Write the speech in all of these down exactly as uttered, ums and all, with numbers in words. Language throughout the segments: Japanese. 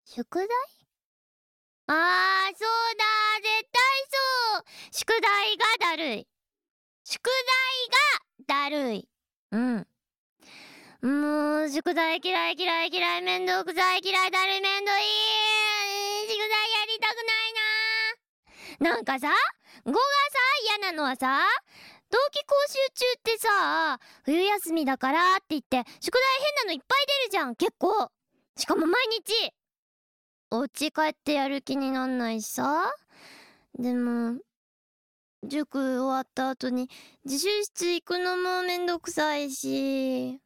宿題？あー、そうだ、絶対そう。宿題がだるい。宿題がだるい。うん。もう、宿題嫌い嫌い嫌い、めんどくさい嫌いだるいめんどい。宿題やりたくないな。なんかさ、語がさ、嫌なのはさ、冬季講習中ってさ、冬休みだからって言って、宿題変なのいっぱい出るじゃん、結構。しかも毎日。お家帰ってやる気になんないしさ。でも、塾終わった後に自習室行くのもめんどくさいし。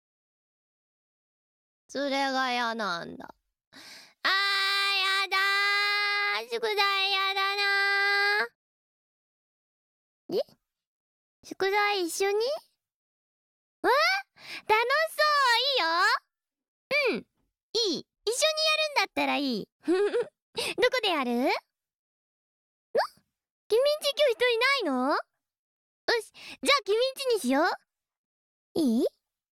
それが嫌なんだ。あー、やだー。宿題やだなー。え？宿題一緒に？え？楽しそう。いいよ。うん。いい。一緒にやるんだったらいい。どこでやる？ん？君んち今日人いないの？よし、じゃあ君んちにしよう。いい？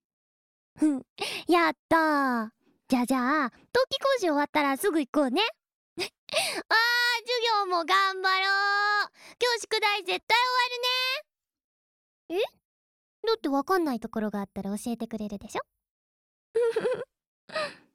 やったー。じゃあじゃあ、冬季講習終わったらすぐ行こうね。あー、授業も頑張ろう。今日宿題絶対終わるね。え？だってわかんないところがあったら教えてくれるでしょ？